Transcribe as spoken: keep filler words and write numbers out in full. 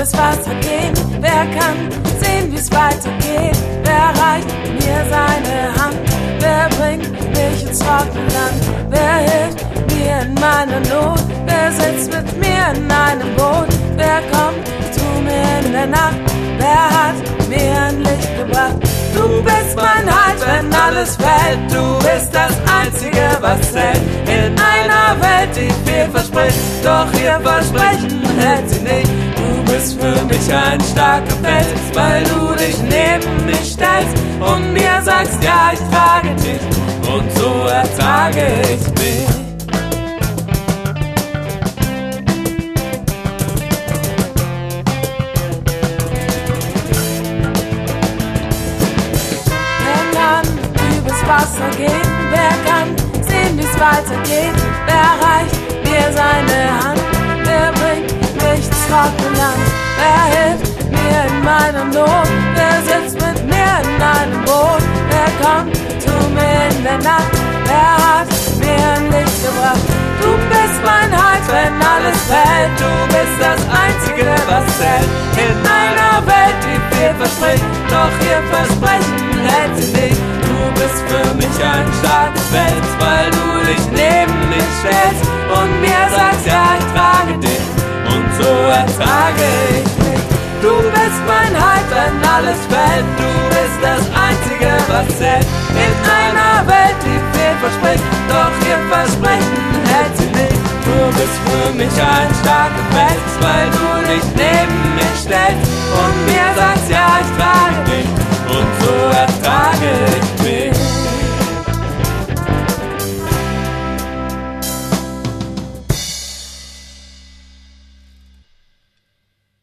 übers Wasser gehen. Wer kann sehen, wie's weitergeht? Wer reicht mir seine Hand? Wer bringt mich ins Trockenland? Wer hilft mir in meiner Not? Wer sitzt mit mir in einem Boot? Wer kommt zu mir in der Nacht? Wer hat mir ein Licht gebracht? Du bist mein Halt, wenn alles fällt. Du bist das Einzige, was zählt. In einer Welt, die viel verspricht, doch ihr Versprechen hält sie nicht. Du bist für mich ein starker Fels, weil du dich neben mich stellst und mir sagst, ja, ich trage dich, und so ertrage ich mich. Wasser gehen, wer kann sehen, wie's weitergeht? Wer reicht mir seine Hand? Wer bringt mich ins Trockenland? Wer hilft mir in meiner Not? Wer sitzt mit mir in einem Boot? Wer kommt zu mir in der Nacht? Wer hat mir ein Licht gebracht? Du bist mein Halt, wenn alles fällt. Du bist das Einzige, was zählt. In einer Welt, die viel verspricht, doch ihr Versprechen hält sie nicht. Du bist für mich ein starker Fels, weil du dich neben mich stellst und mir sagst, ja, ich trage dich, und so ertrage ich mich. Du bist mein Halt, wenn alles fällt. Du bist das Einzige, was zählt. In einer Welt, die viel verspricht, doch ihr Versprechen hält sie nicht. Du bist für mich ein starker Fels, weil du dich neben mich stellst und mir sagst,